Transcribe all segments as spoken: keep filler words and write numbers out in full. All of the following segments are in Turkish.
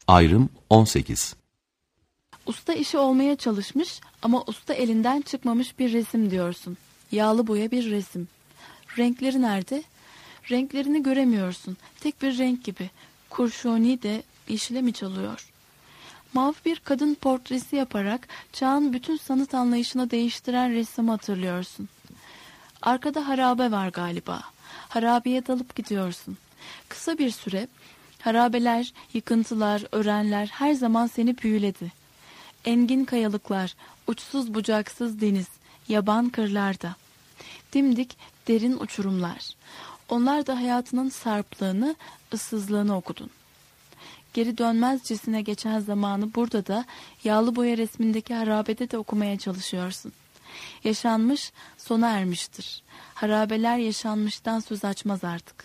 Ayrım on sekiz. Usta işi olmaya çalışmış ama usta elinden çıkmamış bir resim diyorsun. Yağlı boya bir resim. Renkleri nerede? Renklerini göremiyorsun. Tek bir renk gibi. Kurşuni de yeşile mi çalıyor? Mavi bir kadın portresi yaparak çağın bütün sanat anlayışını değiştiren ressami hatırlıyorsun. Arkada harabe var galiba. Harabeye dalıp gidiyorsun. Kısa bir süre harabeler, yıkıntılar, örenler her zaman seni büyüledi. Engin kayalıklar, uçsuz bucaksız deniz, yaban kırlarda. Dimdik derin uçurumlar. Onlar da hayatının sarplığını, ıssızlığını okudun. Geri dönmezcesine geçen zamanı burada da yağlı boya resmindeki harabede de okumaya çalışıyorsun. Yaşanmış, sona ermiştir. Harabeler yaşanmıştan söz açmaz artık.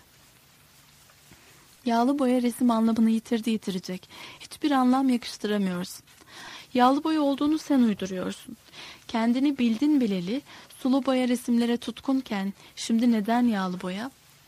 Yağlı boya resim anlamını yitirdi yitirecek. Hiçbir anlam yakıştıramıyorsun. Yağlı boya olduğunu sen uyduruyorsun. Kendini bildin bileli sulu boya resimlere tutkunken şimdi neden yağlı boya?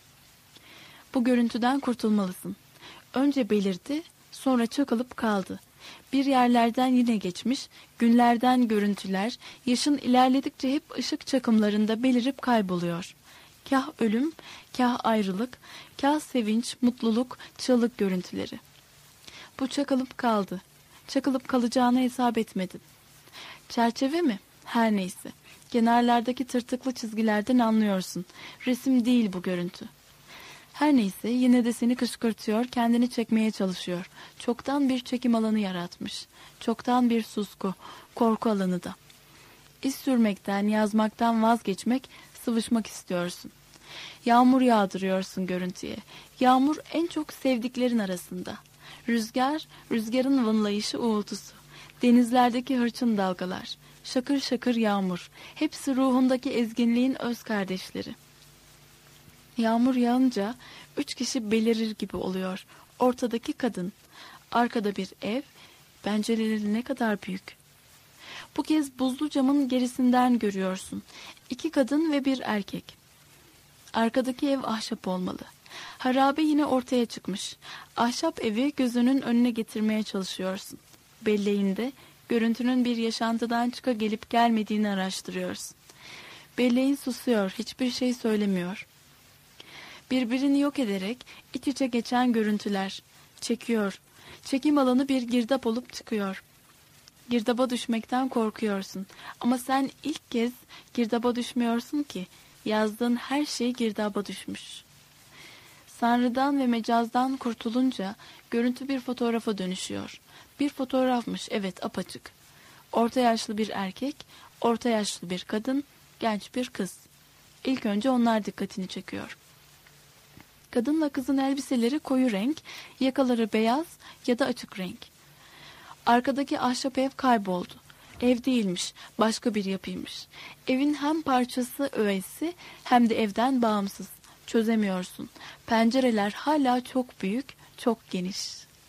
Bu görüntüden kurtulmalısın. Önce belirdi, sonra çakılıp kaldı. Bir yerlerden yine geçmiş, günlerden görüntüler, yaşın ilerledikçe hep ışık çakımlarında belirip kayboluyor. Kah ölüm, kah ayrılık, kah sevinç, mutluluk, çığlık görüntüleri. Bu çakılıp kaldı. Çakılıp kalacağını hesap etmedin. Çerçeve mi? Her neyse. Kenarlardaki tırtıklı çizgilerden anlıyorsun. Resim değil bu görüntü. Her neyse yine de seni kışkırtıyor, kendini çekmeye çalışıyor. Çoktan bir çekim alanı yaratmış. Çoktan bir susku, korku alanı da. İz sürmekten, yazmaktan vazgeçmek, sıvışmak istiyorsun. Yağmur yağdırıyorsun görüntüye. Yağmur en çok sevdiklerin arasında. Rüzgar, rüzgarın vınlayışı uğultusu. Denizlerdeki hırçın dalgalar. Şakır şakır yağmur. Hepsi ruhundaki ezginliğin öz kardeşleri. Yağmur yağınca üç kişi belirir gibi oluyor. Ortadaki kadın. Arkada bir ev. Pencereleri ne kadar büyük. Bu kez buzlu camın gerisinden görüyorsun. İki kadın ve bir erkek. Arkadaki ev ahşap olmalı. Harabe yine ortaya çıkmış. Ahşap evi gözünün önüne getirmeye çalışıyorsun. Belleğinde görüntünün bir yaşantıdan çıka gelip gelmediğini araştırıyorsun. Belleğin susuyor, hiçbir şey söylemiyor. Birbirini yok ederek iç içe geçen görüntüler. Çekiyor. Çekim alanı bir girdap olup çıkıyor. Girdaba düşmekten korkuyorsun. Ama sen ilk kez girdaba düşmüyorsun ki. Yazdığın her şey girdaba düşmüş. Sanrıdan ve mecazdan kurtulunca görüntü bir fotoğrafa dönüşüyor. Bir fotoğrafmış, evet, apaçık. Orta yaşlı bir erkek, orta yaşlı bir kadın, genç bir kız. İlk önce onlar dikkatini çekiyor. Kadınla kızın elbiseleri koyu renk, yakaları beyaz ya da açık renk. Arkadaki ahşap ev kayboldu. Ev değilmiş, başka bir yapıymış. Evin hem parçası öğesi hem de evden bağımsız. Çözemiyorsun. Pencereler hala çok büyük, çok geniş.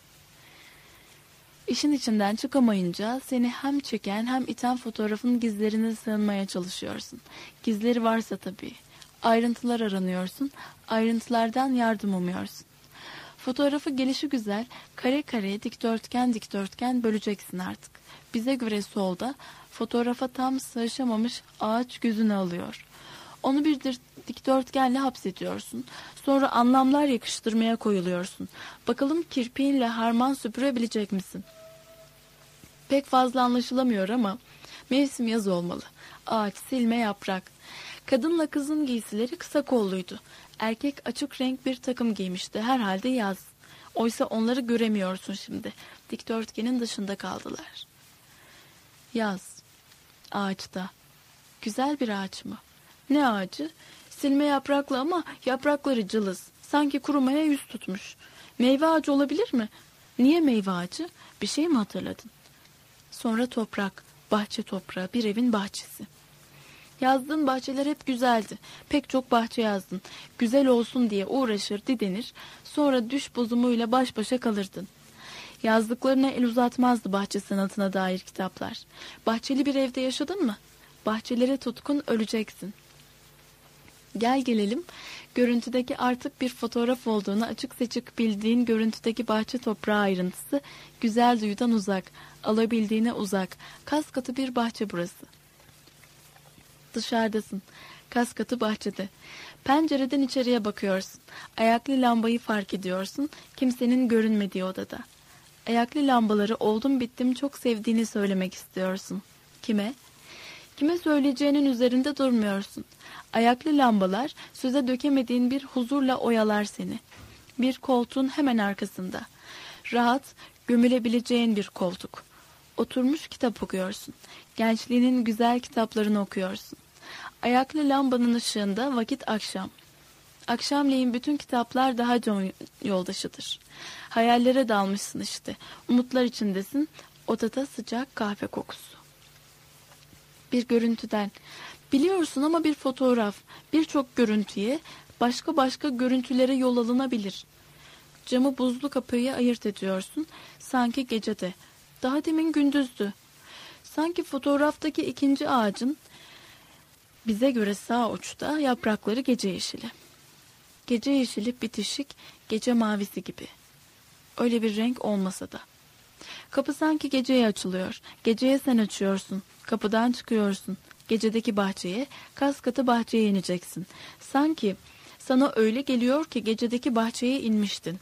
İşin içinden çıkamayınca seni hem çeken hem iten fotoğrafın gizlerine sığınmaya çalışıyorsun. Gizleri varsa tabii. Ayrıntılar aranıyorsun, ayrıntılardan yardım umuyorsun. Fotoğrafı gelişigüzel, kare kare, dikdörtgen dikdörtgen böleceksin artık. Bize göre solda, fotoğrafa tam sığışamamış ağaç gözünü alıyor. Onu bir dikdörtgenle hapsediyorsun. Sonra anlamlar yakıştırmaya koyuluyorsun. Bakalım kirpiğinle harman süpürebilecek misin? Pek fazla anlaşılamıyor ama mevsim yaz olmalı. Ağaç, silme, yaprak. Kadınla kızın giysileri kısa kolluydu. Erkek açık renk bir takım giymişti. Herhalde yaz. Oysa onları göremiyorsun şimdi. Dikdörtgenin dışında kaldılar. Yaz. Ağaçta. Güzel bir ağaç mı? Ne ağacı? Silme yapraklı ama yaprakları cılız. Sanki kurumaya yüz tutmuş. Meyve ağacı olabilir mi? Niye meyve ağacı? Bir şey mi hatırladın? Sonra toprak. Bahçe toprağı. Bir evin bahçesi. Yazdığın bahçeler hep güzeldi. Pek çok bahçe yazdın. Güzel olsun diye uğraşır, didenir. Sonra düş bozumuyla baş başa kalırdın. Yazdıklarına el uzatmazdı bahçe sanatına dair kitaplar. Bahçeli bir evde yaşadın mı? Bahçelere tutkun öleceksin. Gel gelelim, Görüntüdeki artık bir fotoğraf olduğunu açık seçik bildiğin görüntüdeki bahçe toprağı ayrıntısı güzel duyudan uzak, alabildiğine uzak, kas katı bir bahçe burası. Dışarıdasın, kas katı bahçede. Pencereden içeriye bakıyorsun. Ayaklı lambayı fark ediyorsun, kimsenin görünmediği odada. Ayaklı lambaları oldum bittim çok sevdiğini söylemek istiyorsun. Kime? Kime söyleyeceğinin üzerinde durmuyorsun. Ayaklı lambalar söze dökemediğin bir huzurla oyalar seni. Bir koltuğun hemen arkasında. Rahat, gömülebileceğin bir koltuk. Oturmuş kitap okuyorsun. Gençliğinin güzel kitaplarını okuyorsun. Ayaklı lambanın ışığında vakit akşam. Akşamleyin bütün kitaplar daha can yoldaşıdır. Hayallere dalmışsın işte. Umutlar içindesin. Odada sıcak kahve kokusu. Bir görüntüden. Biliyorsun ama bir fotoğraf, birçok görüntüye, başka başka görüntülere yol alınabilir. Camı buzlu kapıyı ayırt ediyorsun. Sanki gecede. Daha demin gündüzdü. Sanki fotoğraftaki ikinci ağacın bize göre sağ uçta yaprakları gece yeşili. Gece yeşili bitişik, gece mavisi gibi. Öyle bir renk olmasa da. Kapı sanki geceye açılıyor. Geceye sen açıyorsun. Kapıdan çıkıyorsun. Gecedeki bahçeye, kas katı bahçeye ineceksin. Sanki sana öyle geliyor ki gecedeki bahçeye inmiştin.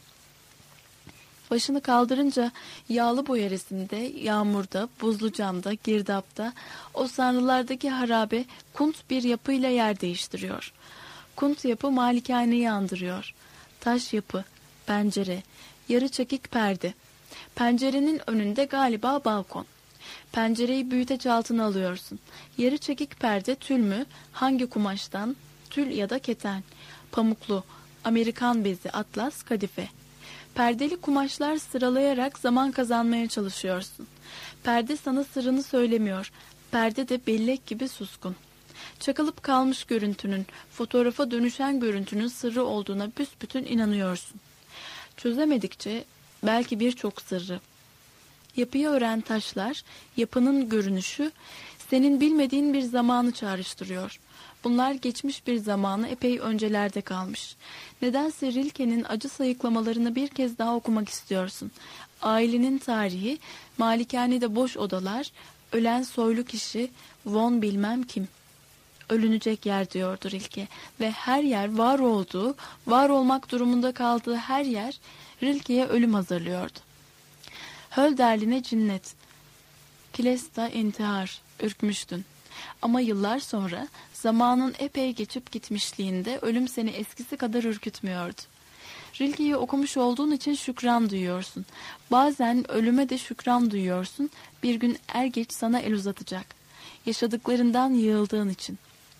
Başını kaldırınca yağlı boya resimde, yağmurda, buzlu camda, girdapta, o sanrılardaki harabe kunt bir yapıyla yer değiştiriyor. Kunt yapı malikaneyi andırıyor. Taş yapı, pencere, yarı çekik perde. Pencerenin önünde galiba balkon. Pencereyi büyüteç altına alıyorsun. Yarı çekik perde tül mü? Hangi kumaştan? Tül ya da keten. Pamuklu, Amerikan bezi, atlas, kadife. Perdeli kumaşlar sıralayarak zaman kazanmaya çalışıyorsun. Perde sana sırrını söylemiyor. Perde de bellek gibi suskun. Çakılıp kalmış görüntünün, fotoğrafa dönüşen görüntünün sırrı olduğuna büsbütün inanıyorsun. Çözemedikçe belki birçok sırrı. Yapıyı öğren taşlar, yapının görünüşü, senin bilmediğin bir zamanı çağrıştırıyor. Bunlar geçmiş bir zamanı epey öncelerde kalmış. Nedense Rilke'nin acı sayıklamalarını bir kez daha okumak istiyorsun. Ailenin tarihi, malikanede boş odalar, ölen soylu kişi, von bilmem kim. Ölünecek yer diyordu Rilke ve her yer var olduğu, var olmak durumunda kaldığı her yer Rilke'ye ölüm hazırlıyordu. Hölderlin'e cinnet, Kilesta intihar, ürkmüştün. Ama yıllar sonra zamanın epey geçip gitmişliğinde ölüm seni eskisi kadar ürkütmüyordu. Rilke'yi okumuş olduğun için şükran duyuyorsun. Bazen ölüme de şükran duyuyorsun. Bir gün er geç sana el uzatacak. Yaşadıklarından yığıldığın için.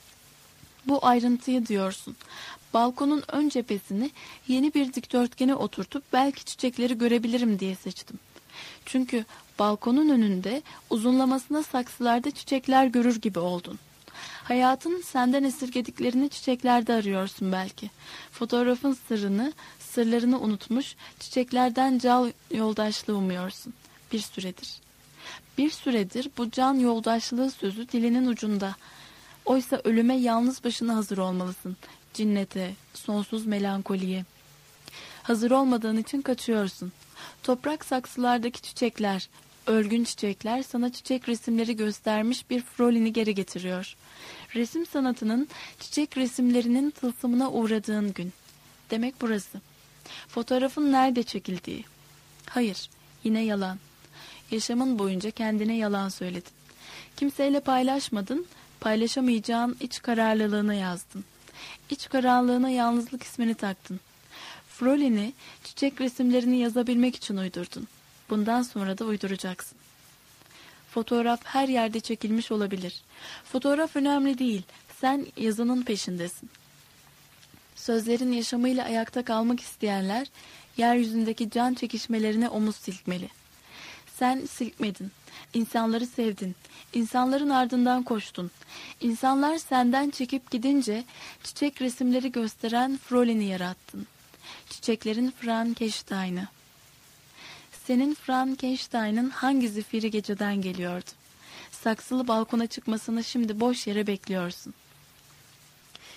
Bu ayrıntıyı diyorsun. Balkonun ön cephesini yeni bir dikdörtgene oturtup belki çiçekleri görebilirim diye seçtim. Çünkü balkonun önünde uzunlamasına saksılarda çiçekler görür gibi oldun. Hayatın senden esirgediklerini çiçeklerde arıyorsun belki. Fotoğrafın sırrını, sırlarını unutmuş, çiçeklerden can yoldaşlığı umuyorsun. Bir süredir. Bir süredir bu can yoldaşlığı sözü dilinin ucunda. Oysa ölüme yalnız başına hazır olmalısın. Cinnete, sonsuz melankoliye. Hazır olmadığın için kaçıyorsun. Toprak saksılardaki çiçekler, ölgün çiçekler sana çiçek resimleri göstermiş bir Frolin'i geri getiriyor. Resim sanatının çiçek resimlerinin tılsımına uğradığın gün. Demek burası. Fotoğrafın nerede çekildiği. Hayır, yine yalan. Yaşamın boyunca kendine yalan söyledin. Kimseyle paylaşmadın, paylaşamayacağın iç kararlılığına yazdın. İç karanlığına yalnızlık ismini taktın. Frolin'i çiçek resimlerini yazabilmek için uydurdun. Bundan sonra da uyduracaksın. Fotoğraf her yerde çekilmiş olabilir. Fotoğraf önemli değil. Sen yazının peşindesin. Sözlerin yaşamıyla ayakta kalmak isteyenler yeryüzündeki can çekişmelerine omuz silkmeli. Sen silkmedin. İnsanları sevdin. İnsanların ardından koştun. İnsanlar senden çekip gidince çiçek resimleri gösteren Frolin'i yarattın. Çiçeklerin Frankenstein'ı. Senin Frankenstein'ın hangi zifiri geceden geliyordu? Saksılı balkona çıkmasını şimdi boş yere bekliyorsun.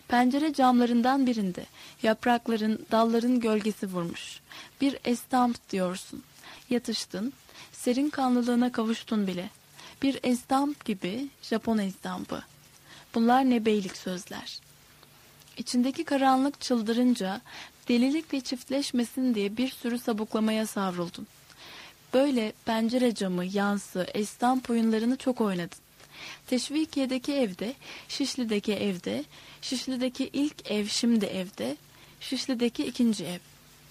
Pencere camlarından birinde yaprakların, dalların gölgesi vurmuş. Bir estamp diyorsun. Yatıştın, serin kanlılığına kavuştun bile. Bir estamp gibi Japon estampı. Bunlar ne beylik sözler. İçindeki karanlık çıldırınca delilikle çiftleşmesin diye bir sürü sabuklamaya savruldun. Böyle pencere camı, yansı, estamp oyunlarını çok oynadın. Teşvikiye'deki evde, Şişli'deki evde, Şişli'deki ilk ev şimdi evde, Şişli'deki ikinci ev.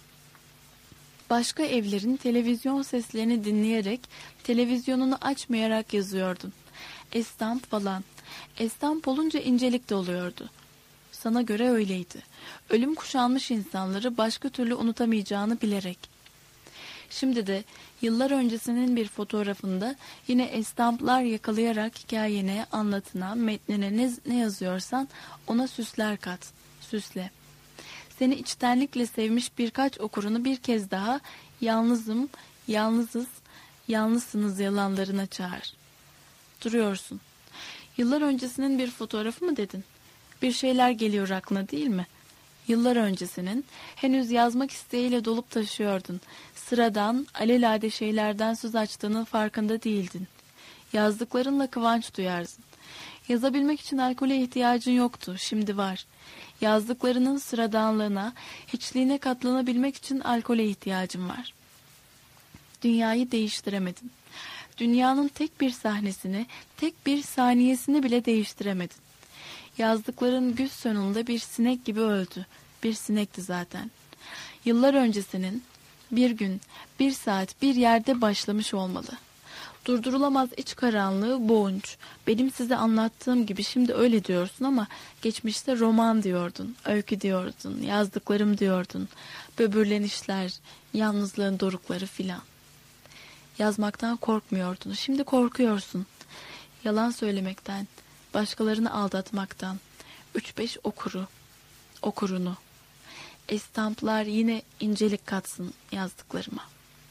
Başka evlerin televizyon seslerini dinleyerek, televizyonunu açmayarak yazıyordun. Estamp falan. Estamp olunca incelik de oluyordu. Sana göre öyleydi. Ölüm kuşanmış insanları başka türlü unutamayacağını bilerek. Şimdi de yıllar öncesinin bir fotoğrafında yine estamplar yakalayarak hikayene, anlatına, metnine ne, ne yazıyorsan ona süsler kat, süsle. Seni içtenlikle sevmiş birkaç okurunu bir kez daha yalnızım, yalnızız, yalnızsınız yalanlarına çağır. Duruyorsun. Yıllar öncesinin bir fotoğrafı mı dedin? Bir şeyler geliyor aklına değil mi? Yıllar öncesinin henüz yazmak isteğiyle dolup taşıyordun. Sıradan, alelade şeylerden söz açtığının farkında değildin. Yazdıklarınla kıvanç duyarsın. Yazabilmek için alkole ihtiyacın yoktu, şimdi var. Yazdıklarının sıradanlığına, hiçliğine katlanabilmek için alkole ihtiyacın var. Dünyayı değiştiremedin. Dünyanın tek bir sahnesini, tek bir saniyesini bile değiştiremedin. Yazdıkların güz sonunda bir sinek gibi öldü. Bir sinekti zaten. Yıllar öncesinin bir gün, bir saat, bir yerde başlamış olmalı. Durdurulamaz iç karanlığı boğunç. Benim size anlattığım gibi şimdi öyle diyorsun ama geçmişte roman diyordun, öykü diyordun, yazdıklarım diyordun. Böbürlenişler, yalnızlığın dorukları filan. Yazmaktan korkmuyordun, şimdi korkuyorsun. Yalan söylemekten, başkalarını aldatmaktan, üç beş okuru, okurunu. Estamplar yine incelik katsın yazdıklarıma.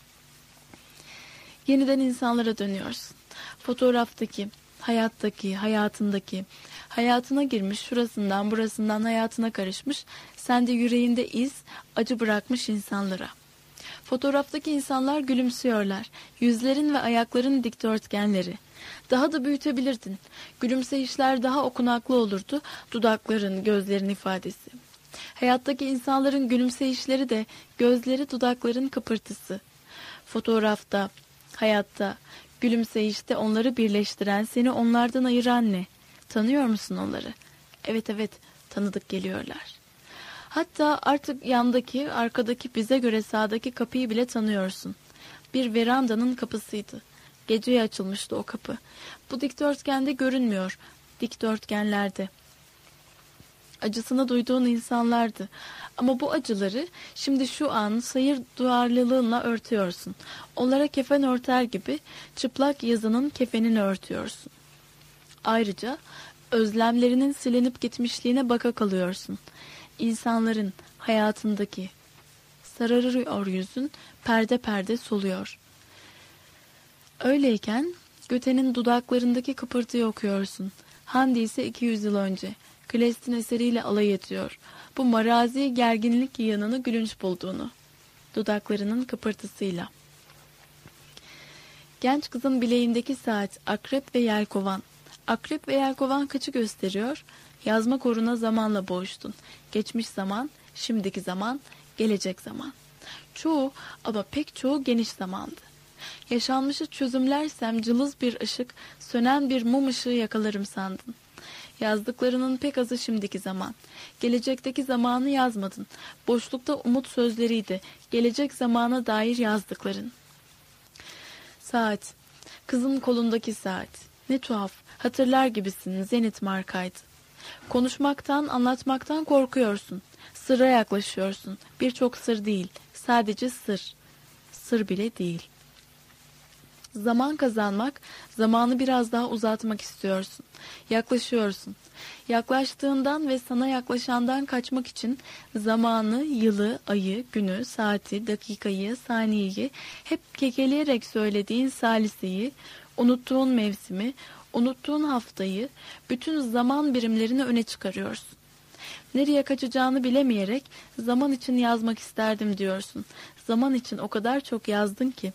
Yeniden insanlara dönüyorsun. Fotoğraftaki, hayattaki, hayatındaki, hayatına girmiş, şurasından burasından hayatına karışmış, sende yüreğinde iz, acı bırakmış insanlara. Fotoğraftaki insanlar gülümsüyorlar. Yüzlerin ve ayakların dikdörtgenleri. Daha da büyütebilirdin. Gülümseyişler daha okunaklı olurdu, dudakların, gözlerin ifadesi. Hayattaki insanların gülümseyişleri de gözleri, dudakların kıpırtısı. Fotoğrafta, hayatta, gülümseyişte onları birleştiren, seni onlardan ayıran ne? Tanıyor musun onları? Evet evet, tanıdık geliyorlar. Hatta artık yandaki, arkadaki, bize göre sağdaki kapıyı bile tanıyorsun. Bir verandanın kapısıydı. Geceye açılmıştı o kapı. Bu dikdörtgende görünmüyor, dikdörtgenlerde. Acısını duyduğun insanlardı. Ama bu acıları şimdi şu an sayır duyarlılığınla örtüyorsun. Onlara kefen örter gibi çıplak yazının kefenini örtüyorsun. Ayrıca özlemlerinin silinip gitmişliğine baka kalıyorsun. İnsanların hayatındaki sararıyor yüzün, perde perde soluyor. Öyleyken Göte'nin dudaklarındaki kıpırtıyı okuyorsun. Handi ise iki yüz yıl önce Kleist'in eseriyle alay ediyor. Bu marazi gerginlik yanını gülünç bulduğunu. Dudaklarının kıpırtısıyla. Genç kızın bileğindeki saat akrep ve yelkovan. Akrep ve yelkovan kaçı gösteriyor? Yazmak uğruna zamanla boğuştun. Geçmiş zaman, şimdiki zaman, gelecek zaman. Çoğu ama pek çoğu geniş zamandı. Yaşanmışı çözümlersem cılız bir ışık, sönen bir mum ışığı yakalarım sandın. Yazdıklarının pek azı şimdiki zaman. Gelecekteki zamanı yazmadın. Boşlukta umut sözleriydi. Gelecek zamana dair yazdıkların. Saat. Kızın kolundaki saat. Ne tuhaf. Hatırlar gibisin. Zenit markaydı. Konuşmaktan, anlatmaktan korkuyorsun. Sırra yaklaşıyorsun. Birçok sır değil. Sadece sır. Sır bile değil. Zaman kazanmak, zamanı biraz daha uzatmak istiyorsun. Yaklaşıyorsun. Yaklaştığından ve sana yaklaşandan kaçmak için zamanı, yılı, ayı, günü, saati, dakikayı, saniyeyi hep kekeleyerek söylediğin saliseyi, unuttuğun mevsimi, unuttuğun haftayı, bütün zaman birimlerini öne çıkarıyorsun. Nereye kaçacağını bilemeyerek zaman için yazmak isterdim diyorsun. Zaman için o kadar çok yazdın ki.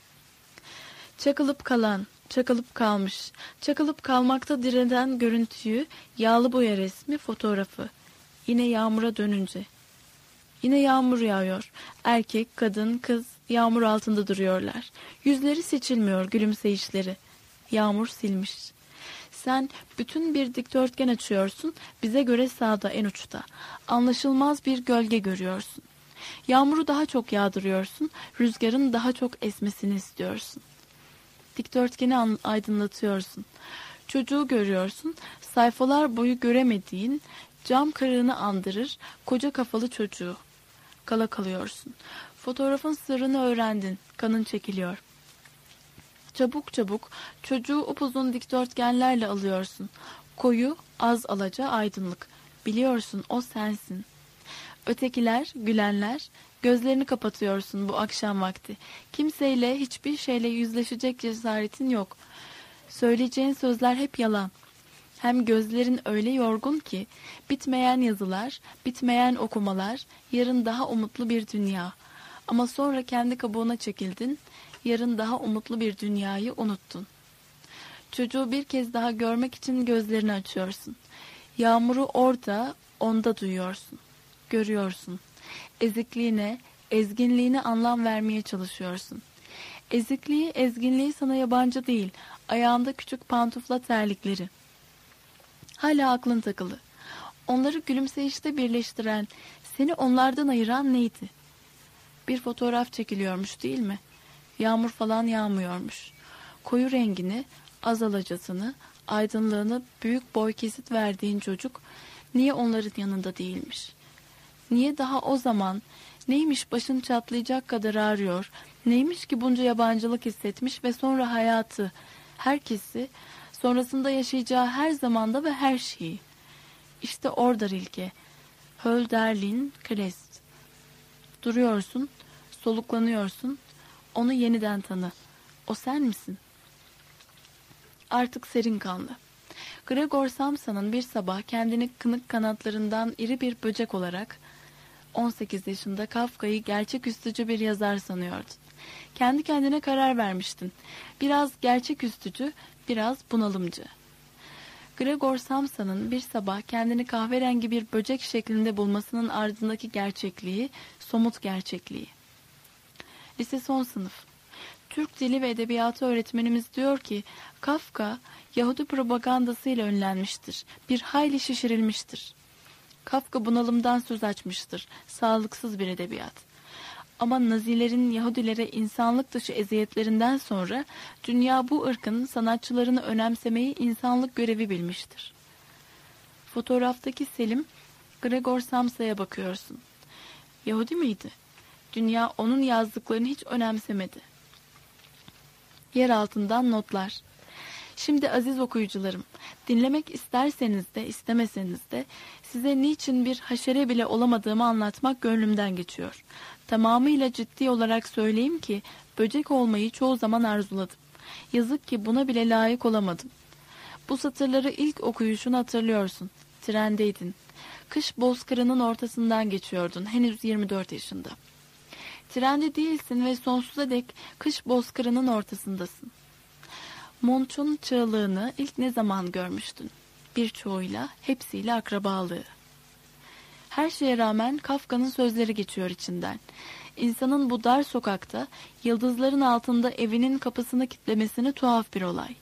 Çakılıp kalan, çakılıp kalmış, çakılıp kalmakta direnen görüntüyü, yağlı boya resmi, fotoğrafı. Yine yağmura dönünce. Yine yağmur yağıyor. Erkek, kadın, kız yağmur altında duruyorlar. Yüzleri seçilmiyor, gülümseyişleri. Yağmur silmiş. Sen bütün bir dikdörtgen açıyorsun, bize göre sağda en uçta. Anlaşılmaz bir gölge görüyorsun. Yağmuru daha çok yağdırıyorsun, rüzgarın daha çok esmesini istiyorsun. Dikdörtgeni aydınlatıyorsun. Çocuğu görüyorsun, sayfalar boyu göremediğin cam kırığını andırır koca kafalı çocuğu. Kala kalıyorsun. Fotoğrafın sırrını öğrendin, kanın çekiliyor. Çabuk çabuk çocuğu upuzun dikdörtgenlerle alıyorsun. Koyu, az alaca aydınlık. Biliyorsun o sensin. Ötekiler, gülenler, gözlerini kapatıyorsun bu akşam vakti. Kimseyle, hiçbir şeyle yüzleşecek cesaretin yok. Söyleyeceğin sözler hep yalan. Hem gözlerin öyle yorgun ki, bitmeyen yazılar, bitmeyen okumalar, yarın daha umutlu bir dünya. Ama sonra kendi kabuğuna çekildin, yarın daha umutlu bir dünyayı unuttun. Çocuğu bir kez daha görmek için gözlerini açıyorsun. Yağmuru orada, onda duyuyorsun. Görüyorsun. Ezikliğine, ezginliğine anlam vermeye çalışıyorsun. Ezikliği, ezginliği sana yabancı değil. Ayağında küçük pantufla terlikleri. Hala aklın takılı. Onları gülümseyişte birleştiren, seni onlardan ayıran neydi? Bir fotoğraf çekiliyormuş değil mi? Yağmur falan yağmıyormuş. Koyu rengini, az alacasını, aydınlığını büyük boy kesit verdiğin çocuk niye onların yanında değilmiş? Niye daha o zaman neymiş başın çatlayacak kadar ağrıyor, neymiş ki bunca yabancılık hissetmiş ve sonra hayatı, herkesi, sonrasında yaşayacağı her zamanda ve her şeyi. İşte orada Rilke, Hölderlin Krest. Duruyorsun, soluklanıyorsun, onu yeniden tanı. O sen misin? Artık serin kanlı. Gregor Samsa'nın bir sabah kendini kınık kanatlarından iri bir böcek olarak on sekiz yaşında Kafka'yı gerçeküstücü bir yazar sanıyordun. Kendi kendine karar vermiştin. Biraz gerçeküstücü, biraz bunalımcı. Gregor Samsa'nın bir sabah kendini kahverengi bir böcek şeklinde bulmasının ardındaki gerçekliği, somut gerçekliği. Lise son sınıf. Türk Dili ve Edebiyatı öğretmenimiz diyor ki, Kafka, Yahudi propagandasıyla önlenmiştir, bir hayli şişirilmiştir. Kafka bunalımdan söz açmıştır, sağlıksız bir edebiyat. Ama Nazilerin Yahudilere insanlık dışı eziyetlerinden sonra, dünya bu ırkın sanatçılarını önemsemeyi insanlık görevi bilmiştir. Fotoğraftaki Selim, Gregor Samsa'ya bakıyorsun. Yahudi miydi? Dünya onun yazdıklarını hiç önemsemedi. Yer altından notlar. Şimdi aziz okuyucularım, dinlemek isterseniz de istemeseniz de size niçin bir haşere bile olamadığımı anlatmak gönlümden geçiyor. Tamamıyla ciddi olarak söyleyeyim ki böcek olmayı çoğu zaman arzuladım. Yazık ki buna bile layık olamadım. Bu satırları ilk okuyuşunu hatırlıyorsun. Trendeydin. Kış bozkırının ortasından geçiyordun, henüz yirmi dört yaşında. Trende değilsin ve sonsuza dek kış bozkırının ortasındasın. Monç'un çığlığını ilk ne zaman görmüştün? Birçoğuyla, hepsiyle akrabalığı. Her şeye rağmen Kafka'nın sözleri geçiyor içinden. İnsanın bu dar sokakta, yıldızların altında evinin kapısını kitlemesini tuhaf bir olay.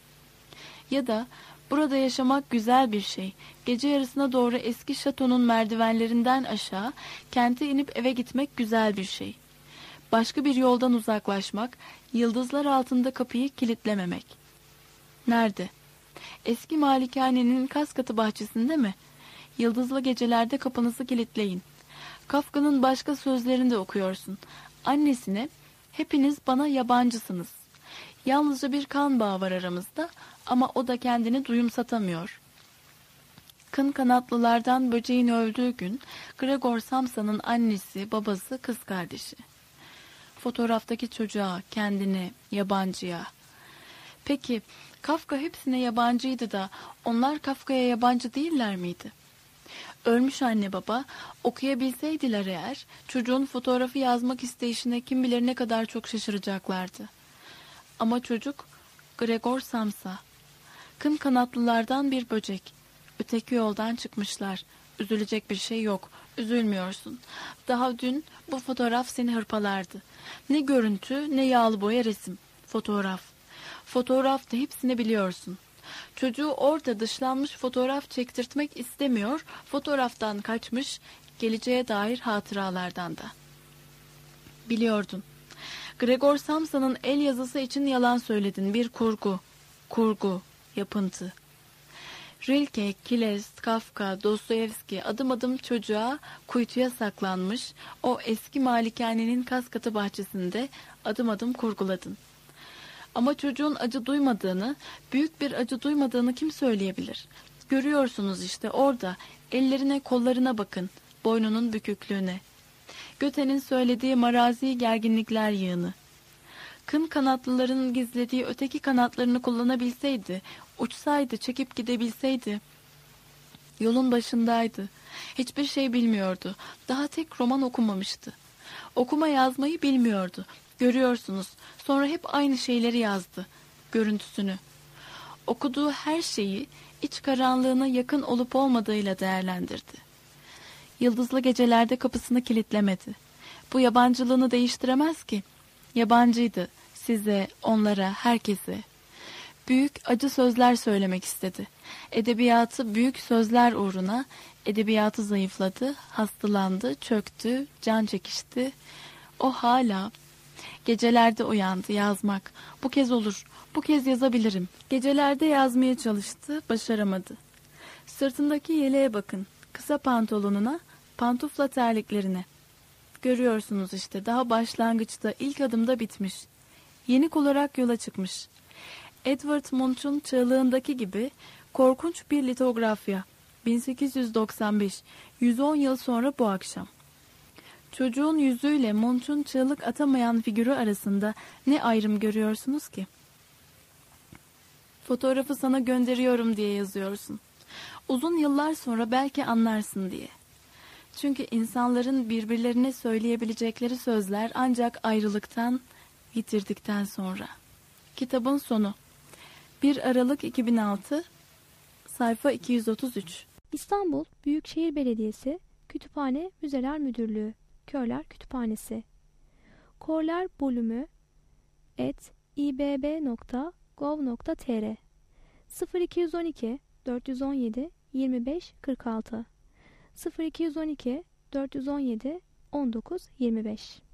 Ya da burada yaşamak güzel bir şey. Gece yarısına doğru eski şatonun merdivenlerinden aşağı, kente inip eve gitmek güzel bir şey. Başka bir yoldan uzaklaşmak, yıldızlar altında kapıyı kilitlememek. Nerede? Eski malikanenin kas katı bahçesinde mi? Yıldızlı gecelerde kapınızı kilitleyin. Kafka'nın başka sözlerini de okuyorsun. Annesine, hepiniz bana yabancısınız. Yalnızca bir kan bağı var aramızda ama o da kendini duyumsatamıyor. Kın kanatlılardan böceğin öldüğü gün, Gregor Samsa'nın annesi, babası, kız kardeşi. Fotoğraftaki çocuğa, kendine, yabancıya. Peki, Kafka hepsine yabancıydı da onlar Kafka'ya yabancı değiller miydi? Ölmüş anne baba okuyabilseydiler eğer, çocuğun fotoğrafı yazmak isteyişine kim bilir ne kadar çok şaşıracaklardı. Ama çocuk Gregor Samsa, kın kanatlılardan bir böcek. Öteki yoldan çıkmışlar. Üzülecek bir şey yok. Üzülmüyorsun. Daha dün bu fotoğraf seni hırpalardı. Ne görüntü, ne yağlı boya resim. Fotoğraf. Fotoğrafta hepsini biliyorsun. Çocuğu orada dışlanmış fotoğraf çektirtmek istemiyor, fotoğraftan kaçmış, geleceğe dair hatıralardan da. Biliyordun. Gregor Samsa'nın el yazısı için yalan söyledin. Bir kurgu, kurgu, yapıntı. Rilke, Kiles, Kafka, Dostoyevski adım adım çocuğa kuytuya saklanmış, o eski malikanenin kas katı bahçesinde adım adım kurguladın. Ama çocuğun acı duymadığını, büyük bir acı duymadığını kim söyleyebilir? Görüyorsunuz işte orada, ellerine kollarına bakın, boynunun büküklüğüne. Göte'nin söylediği marazi gerginlikler yığını. Kın kanatlıların gizlediği öteki kanatlarını kullanabilseydi, uçsaydı, çekip gidebilseydi. Yolun başındaydı. Hiçbir şey bilmiyordu. Daha tek roman okumamıştı. Okuma yazmayı bilmiyordu. Görüyorsunuz, sonra hep aynı şeyleri yazdı. Görüntüsünü. Okuduğu her şeyi iç karanlığına yakın olup olmadığıyla değerlendirdi. Yıldızlı gecelerde kapısını kilitlemedi. Bu yabancılığını değiştiremez ki. Yabancıydı size, onlara, herkese. Büyük acı sözler söylemek istedi. Edebiyatı büyük sözler uğruna, edebiyatı zayıfladı, hastalandı, çöktü, can çekişti. O hala gecelerde uyandı, yazmak. Bu kez olur, bu kez yazabilirim. Gecelerde yazmaya çalıştı, başaramadı. Sırtındaki yeleğe bakın, kısa pantolonuna, pantufla terliklerine. Görüyorsunuz işte, daha başlangıçta, ilk adımda bitmiş. Yenik olarak yola çıkmış. Edward Munch'un çığlığındaki gibi korkunç bir litografya. bin sekiz yüz doksan beş, yüz on yıl sonra bu akşam. Çocuğun yüzüyle Munch'un çığlık atamayan figürü arasında ne ayrım görüyorsunuz ki? Fotoğrafı sana gönderiyorum diye yazıyorsun. Uzun yıllar sonra belki anlarsın diye. Çünkü insanların birbirlerine söyleyebilecekleri sözler ancak ayrılıktan, yitirdikten sonra. Kitabın sonu. bir Aralık iki bin altı, sayfa iki yüz otuz üç. İstanbul Büyükşehir Belediyesi Kütüphane Müzeler Müdürlüğü Körler Kütüphanesi Korler bölümü et ibb nokta gov nokta tr sıfır iki on iki dört on yedi yirmi beş kırk altı sıfır iki on iki dört on yedi on dokuz yirmi beş